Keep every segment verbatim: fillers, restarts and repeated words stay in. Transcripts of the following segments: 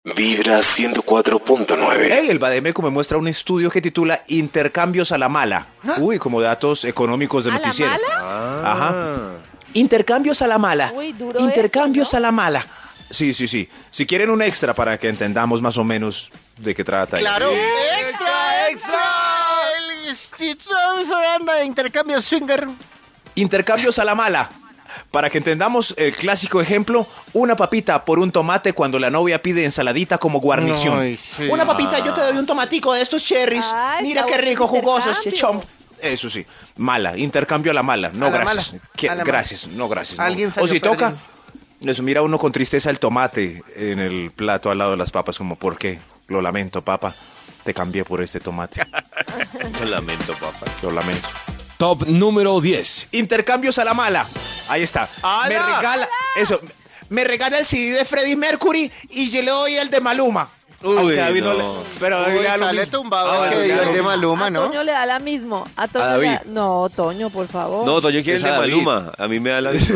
Vibra ciento cuatro punto nueve. Hey, el Bademeco me muestra un estudio que titula Intercambios a la mala. ¿Ah? Uy, como datos económicos de ¿A la noticiero. mala? Ajá. Intercambios a la mala. Uy, duro Intercambios eso, ¿no? a la mala. Sí, sí, sí. Si quieren un extra para que entendamos más o menos de qué trata. Claro, Sí. extra, extra. El Instituto de Miranda de Intercambio Swinger. Intercambios a la mala. Para que entendamos el clásico ejemplo, una papita por un tomate cuando la novia pide ensaladita como guarnición. Ay, sí. Una papita, yo te doy un tomatico de estos cherries. Ay, Mira está qué bueno rico, ese jugosos. intercambio. chomp. Eso sí, mala, intercambio a la mala. No, A la gracias. mala, ¿Qué? a la Gracias, no, gracias. no. Alguien O salió si toca, perdiendo. eso, mira uno con tristeza el tomate en el plato al lado de las papas, como, ¿por qué? Lo lamento, papa. Te cambié por este tomate. Lo lamento, papá. Lo lamento. Top número diez. Intercambios a la mala. Ahí está. Me regala. Eso. Me regala el C D de Freddie Mercury y yo le doy el de Maluma. Uy, Aunque David no no. le- pero David Uy, le da lo sale mismo. tumbado Ah, el bueno, que dio ya el lo de mismo. Maluma, A ¿no? Toño le da la mismo. A Toño A le David. da- No, Toño, por favor. No, Toño quiere el Es de a David. Maluma. A mí me da la misma.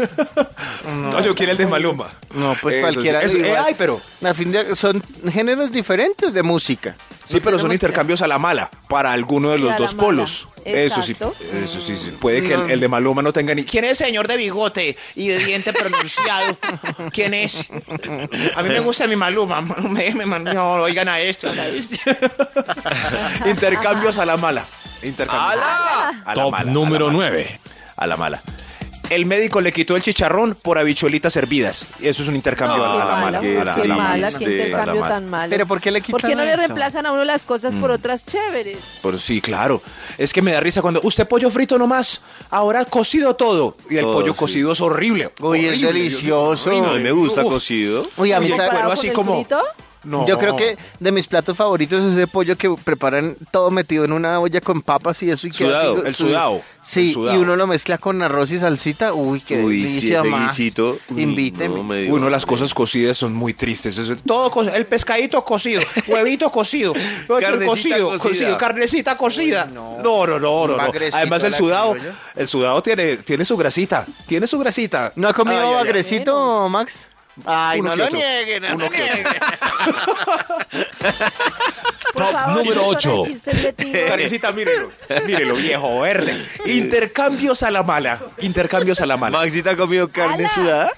No, yo quiero el de Maluma. No, pues Eso cualquiera. sí, eso- igual. eh, ay, pero. Al fin de, son géneros diferentes de música. Sí, No pero son tenemos intercambios a la mala para alguno de Y los a la dos mala. polos. Eso sí, Exacto. eso sí, sí. Puede que el, el de Maluma no tenga ni. ¿Quién es el señor de bigote y de diente pronunciado? ¿Quién es? A mí me gusta mi Maluma. Me- me- no, oigan a esto. a esto. Intercambios a la mala. Intercambios a la Top mala, a la número mala. nueve. A la mala. El médico le quitó el chicharrón por habichuelitas hervidas. Eso es un intercambio No, a qué la mala. mala, a qué la- a la mala, mala. qué Sí, a la intercambio mala. tan malo. Pero ¿por qué le ¿Por quitan qué no le eso? reemplazan a uno las cosas Mm. por otras chéveres? Pero sí, claro. Es que me da risa cuando usted pollo frito nomás, ahora cocido todo. Y el Todo, pollo sí. cocido es horrible. Uy, es horrible, delicioso. horrible. A mí me gusta Uf. cocido. Uy, a mí Oye, sabe- pero ¿Comparado así con el como- frito? No. Yo creo que de mis platos favoritos es ese pollo que preparan todo metido en una olla con papas y eso. Y queda Sudado, así, el su- sudado, Sí, el sudado. y uno lo mezcla con arroz y salsita. Uy, qué Uy, sí, delicia ese más. guisito. Uy, Invíteme. no, me dio Uno, las hambre. cosas cocidas son muy tristes. Eso- todo co- el pescadito cocido, huevito cocido, Carnecita cocido, cocida. cocido, carnecita cocida. Uy, no. no, no, no, no, no. Bagrecito Además el la sudado, criolla. el sudado tiene, tiene su grasita, tiene su grasita. ¿No ha comido Ay, ay, ay. bagrecito, Max? Ay, Uno no que lo otro. niegue, no Uno lo que niegue. Por Top favor, número esos son ocho. chistes de tío. Karencita, mírelo, mírelo, viejo verde. Intercambios a la mala, intercambios a la mala. ¿Maxita ha comido carne ¡Hala! sudada?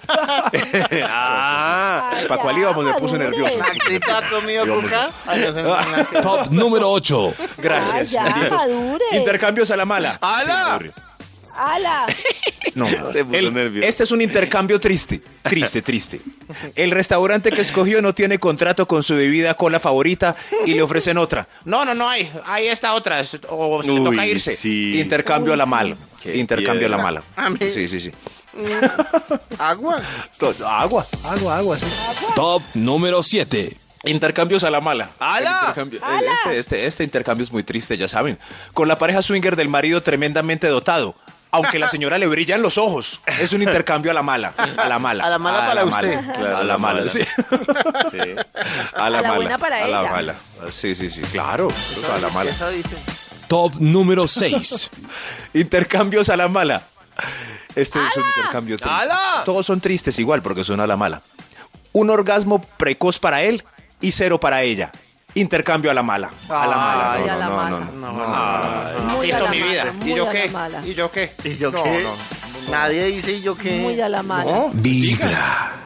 ah. Ay, ¿Para cuál ya, íbamos? Me puso madure. nervioso. ¿Maxito ha comido cuca? Ay, no sé, no sé nada. Top número ocho. Gracias. Ay, ya, benditos. madure. Intercambios a la mala. ¡Hala! Sí, me aburrió. ¡Hala! No, Se puso el- nervioso. este es un intercambio triste, triste, triste. El restaurante que escogió no tiene contrato con su bebida cola favorita y le ofrecen otra. No, no, no hay, ahí está otra, es- o se le Uy, toca irse. sí. Intercambio Uy, a la sí. mala. Qué Intercambio a la piedra. mala. A mí- Sí, sí, sí. ¿Agua? To- Agua, agua, agua, sí. Top número siete. Intercambios a la mala. ¡Hala! El intercambio- eh, Este, este, este intercambio es muy triste, ya saben. Con la pareja swinger del marido tremendamente dotado. Aunque la señora le brillan los ojos. Es un intercambio a la mala. A la mala. A la mala para usted. Claro, a la mala, sí. Sí. A la, A la mala. buena para a la ella. mala. Sí, sí, sí. Claro. A la mala. Eso dice. Top número seis. Intercambios a la mala. Este es un intercambio triste. ¡Hala! Todos son tristes igual porque son a la mala. Un orgasmo precoz para él y cero para ella. Intercambio a la mala. A la mala. Ay, No, a la no, mala. no, no, No, no. no, no. Muy a Esto la mi mala, vida. muy ¿Y yo a la qué? mala. ¿Y yo qué? ¿Y yo No, qué? no, no. Nadie dice ¿y yo qué? Muy a la mala. No. Vibra.